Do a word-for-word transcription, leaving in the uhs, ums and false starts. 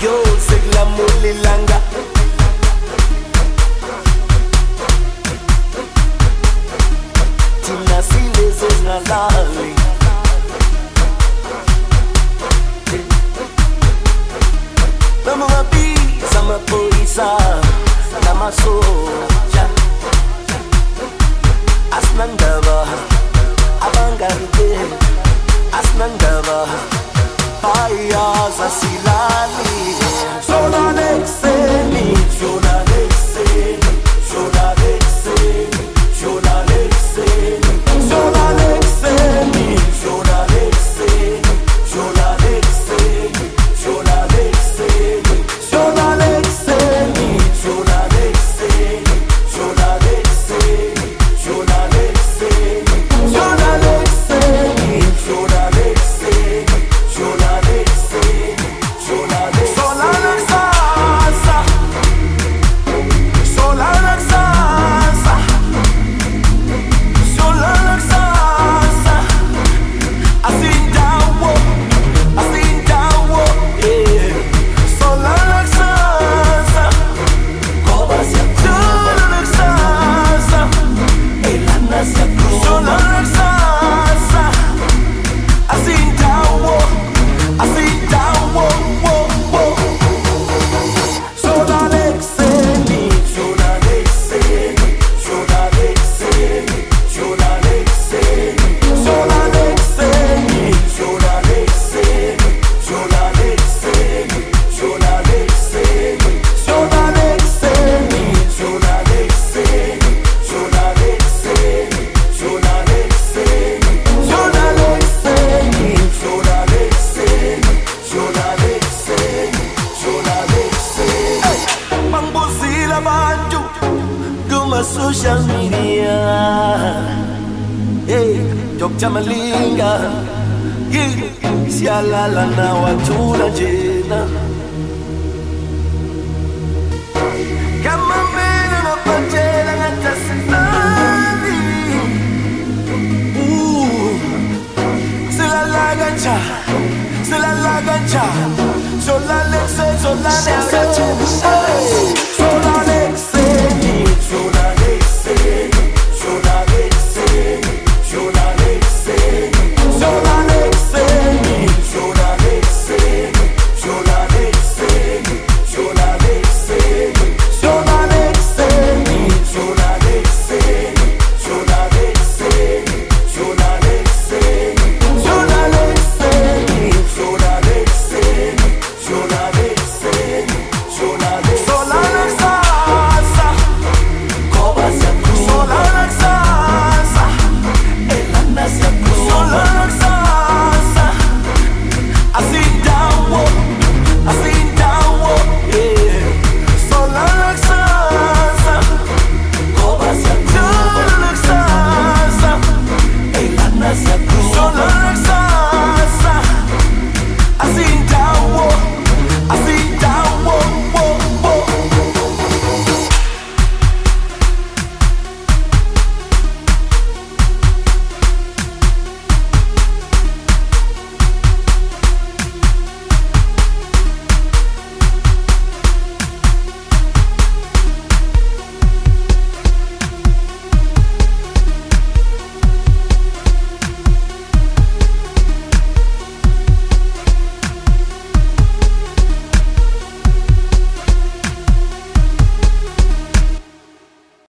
Yo segla mulilanga Tina silezo ngalali Nama mabisa mapoisa Nama soja Asnandava Abangante Asnandava Paya Sasilali Shoda Lexeni Shoda Lexeni Shoda Lexeni Shoda Lexeni Shoda Lexeni Shoda Lexeni Shoda Lexeni Shoda Lexeni Shoda Lexeni Shoda Lexeni Shoda Lexeni Shoda Lexeni Shoda Lexeni Shoda Lexeni Shoda Lexeni Shoda Lexeni Solana Sasa Solana Sasa Solana Sasa I seen down walk I seen down walk yeah Solana Sasa Koba sia Solana Sasa Elana sia Solana Sasa I seen down walk I seen down walk walk walk Shoda Lexeni Shoda Lexeni Shoda Lexeni Shoda Lexeni Shoda Lexeni Shoda Lexeni Shoda Lexeni Shoda Lexeni Shoda Lexeni Shoda Lexeni Shoda Lexeni Shoda Lexeni Shoda Lexeni Shoda Lexeni Shoda Lexeni Shoda Lexeni Manguzila bantu kuma social media hey Doctor Malinga yeah sialala na watu na jena kama mena na pajela na tasinani ooh sila la gancha sila la gancha sola lexe sola lexe hey sola